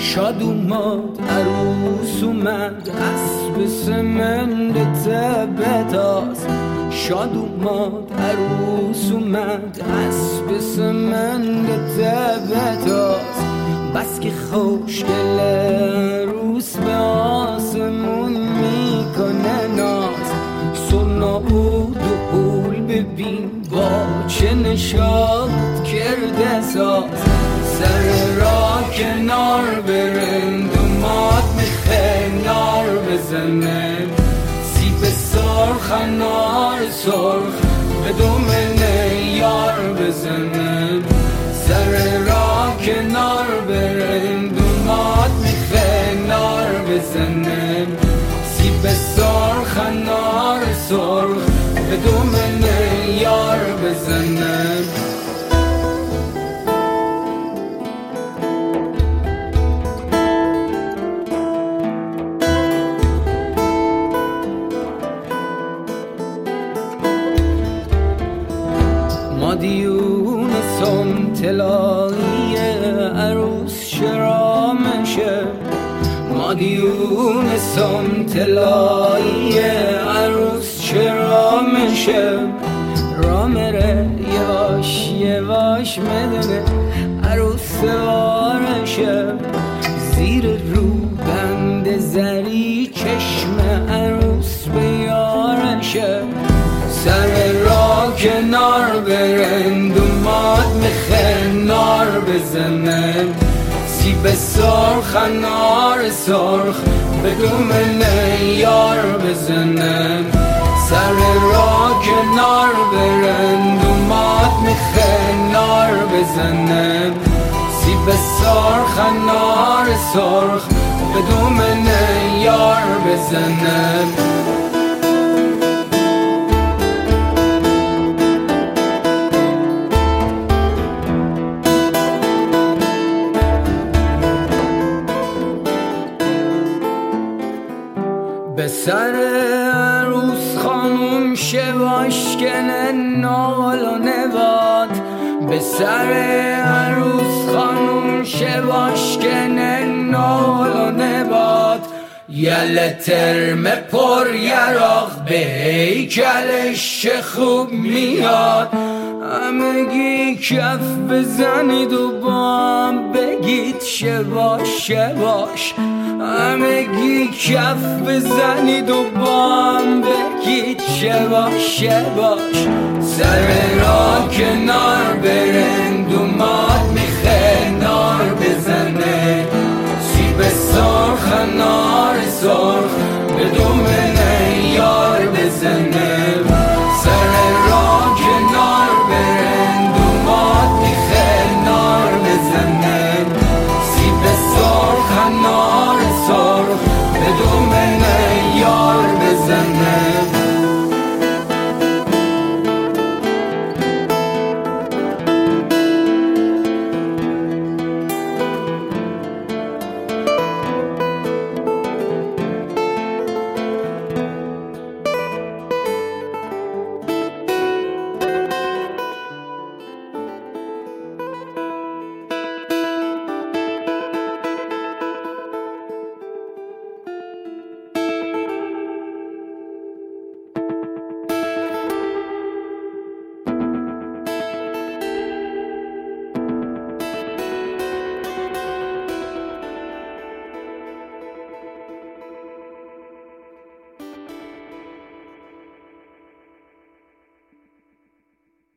شاد اومد عروس اومد اسب سمند تبتاست. شاد اومد عروس اومد اسب سمند تبتاست. بس که خوشگل عروس به آسمون میکنه ناز. سرنا بود و اول ببین با چه نشاد کرده ساز. سر را کنار برند اومد میخه نار بزنه. سیب سرخ انار سرخ به دومنه یار بزنه. سر را کنار برند اومد میخه نار بزنه. سیب سرخ انار سرخ به دومنه یار بزنه. مادیون سنتلایی عروس شرامشه. مادیون سنتلایی عروس شرامشه. را مره یواش یواش مدنه عروس سوارشه. زیر رو بند زری چشم عروس به یارشه. سر را کنار برند اومد میخه نار بزنه. سیب سرخ انار سرخ به دومنه یار بزنه. سر را کنار برند اومد میخه نار بزنه. سیب سرخ انار سرخ به دومنه یار بزنه. به سر عروس خانوم شواش کنه نال و نبات. به سر عروس خانوم شواش کنه نال و نبات. یله ترم پر یراق به هیکلش چه خوب میاد. همگی کف بزنید و با هم بگید شواش شواش. همگی کف بزنید و با هم بگید شواش شواش. سر را کنار برند اومد